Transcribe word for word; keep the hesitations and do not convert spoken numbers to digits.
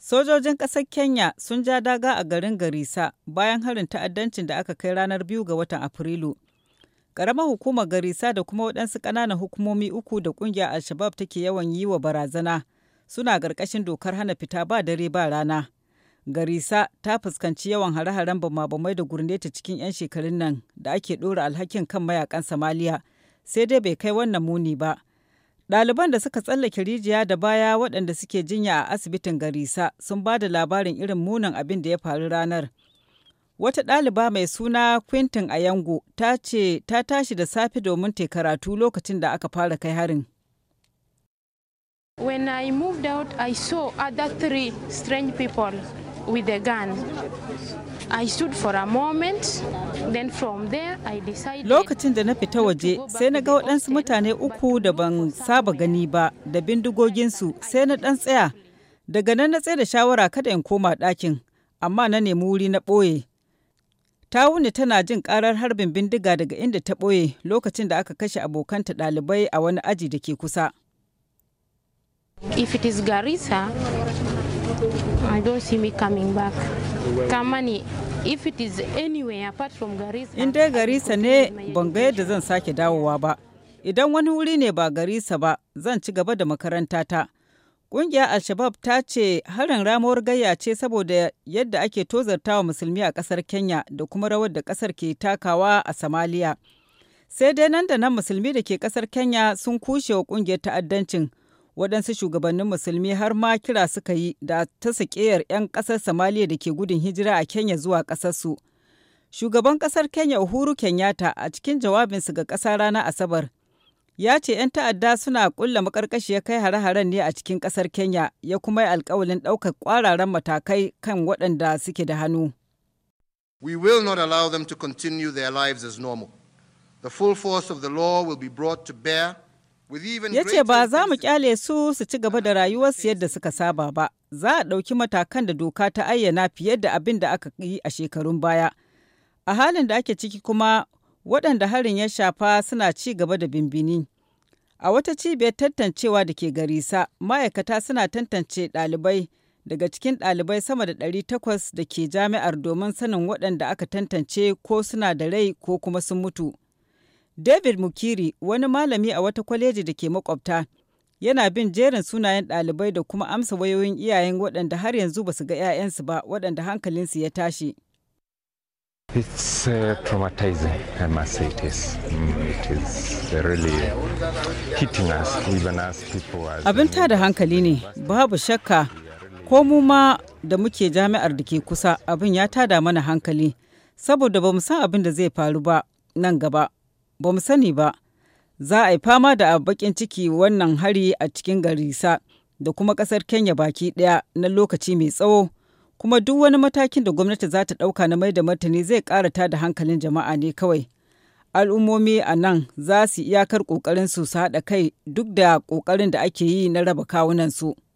Sojojin ƙasar Kenya sun ja daga a garin Garissa bayan harin ta'addancin da aka kai ranar biyu ga watan Afrilu. Ƙaramar hukumar Garissa da kuma waɗansu ƙananan hukumomi uku da ƙungiyar Al-Shabab take yawan yi wa barazana suna ƙarƙashin dokar hana fita ba dare ba rana. Garissa ta fuskanci yawan hare-haren bama-bamai da gurneti cikin 'yan shekarun nan da ake ɗora alhakin kan mayakan Somalia, sai dai bai kai wannan muni ba. Ɗaliban da suka tsallake rijiya da baya waɗanda suke jinya a asibitin Garissa sun ba da labarin irin munin abin da ya faru ranar. Wata ɗaliba mai suna Quintin Ayango ta ce ta tashi da safe domin ta karatu lokacin da aka fara kai harin. When I moved out, I saw other three strange people with a gun. I stood for a moment, then from there I decided... Lokacin da na fita waje, sai na ga waɗansu mutane uku da ban saba gani ba da bindigoginsu, sai na ɗan tsaya. Daga nan na tsaye da shawara kada in koma ɗakin, amma na nemi wuri na ɓoye. Ta wuni tana jin ƙarar harbin bindiga daga inda ta ɓoye lokacin da aka kashe abokanta ɗalibai a wani aji da ke kusa. If it is Garissa, I don't see me coming back. Kamani, if it is anywhere apart from Garissa... In dai Garissa ne ban ga yadda zan sake dawowa ba. Idan wani wuri ne ba Garissa ba, zan ci gaba da makarantata. Ƙungiyar Al-Shabab ta ce harin ramuwar gayya ce saboda yadda ake tozartawa musulmi a ƙasar Kenya da kuma rawar da ƙasar ke takawa a Somalia. Sai dai nan da nan musulmi da ke ƙasar Kenya sun kushe wa ƙungiyar ta'addancin. Waɗansu shugabannin musulmi har ma kira suka yi da ta sakeyar 'yan ƙasar Somalia da ke gudun hijira a Kenya zuwa ƙasarsu. Shugaban ƙasar Kenya Uhuru Kenyatta a cikin jawabinsu ga ƙasa ranar Asabar ya ce 'yan ta'adda suna ƙulla maƙarƙashiyar kai hare-haren ne a cikin ƙasar Kenya, ya kuma yi alƙawalin ɗaukar ƙwararan matakai kan waɗanda suke da hannu. We will not allow them to continue their lives as normal. The full force of the law will be brought to bear. Ya ce ba za mu kyale su su ci gaba da rayuwarsu yadda suka saba ba, za a ɗauki matakan da doka ta ayyana fiye da abin da aka yi a shekarun baya. A halin da ake ciki kuma waɗanda harin ya shafa suna ci gaba da bimbini. A wata cibiyar tantancewa da ke Garissa, ma'aikata suna tantance ɗalibai daga cikin ɗalibai sama da ɗari takwas da ke jami'ar domin sanin waɗanda aka tantance ko suna da rai ko kuma sun mutu. David Mukiri, wani malami a wata kwaleji da ke makwabta, yana bin jerin sunayen ɗalibai da kuma amsa wayoyin iyayen waɗanda har yanzu ba su ga 'ya'yansu ba waɗanda hankalinsu ya tashi. It's uh, traumatizing, I must say it is. Mm, it is really hitting us, even as people as... Abin tada hankali ne, babu shakka, ko mu ma da muke jami'ar da ke kusa abin ya tada mana hankali, saboda ba mu san abin da zai faru ba nan gaba. Ba mu sani ba, za a yi fama da baƙin ciki wannan hari a cikin Garissa da kuma ƙasar Kenya baki ɗaya na lokaci mai tsawo, kuma duk wani matakin da gwamnati za ta ɗauka na mai da martani zai ƙarata da hankalin jama'a ne kawai. Al'ummomi a nan za su iyakar ƙoƙarinsu su haɗa kai duk da ƙoƙarin da ake yi na raba kawunansu.